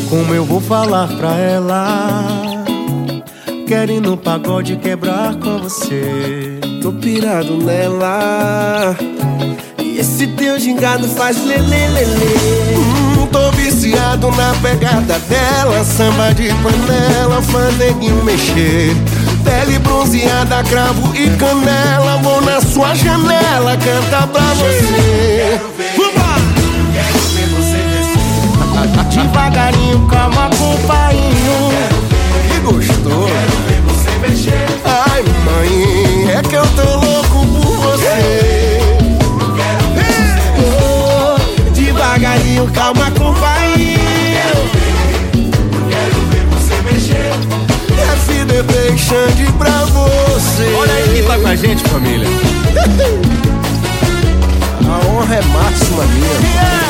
Como eu vou falar pra ela? Quero ir no pagode quebrar com você. Tô pirado nela, e esse teu gingado faz lelelele. Tô viciado na pegada dela, samba de panela, faz neguinho mexer. Pele bronzeada, cravo e canela, vou na sua janela cantar pra você. Quero ver você descer. Devagarinho, calma com o painho. Que gostoso. Quero ver você mexer. Ai, mãe, é que eu tô louco por você. Quero ver você Devagarinho, calma com o painho. Quero ver você mexer. FDP Xande pra você. Olha aí quem tá com a gente, família. A honra é máxima minha.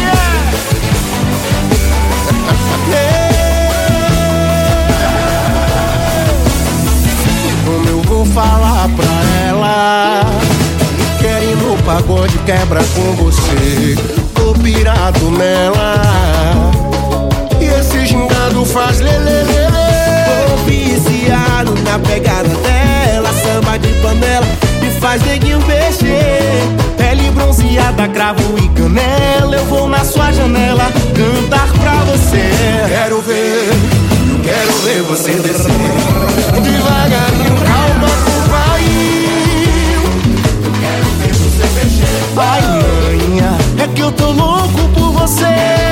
Como eu vou falar pra ela? Quero ir no pagode quebra com você. Tô pirado nela, e esse gingado faz lelelele. Tô viciado na pegada dela, samba de panela me faz neguinho mexer. Pele bronzeada, cravo e canela, eu vou na sua janela cantar pra você. Quero ver você descer. Devagarinho, calma com o painho. Quero ver você mexer. Ai, manhã, é que eu tô louco por você.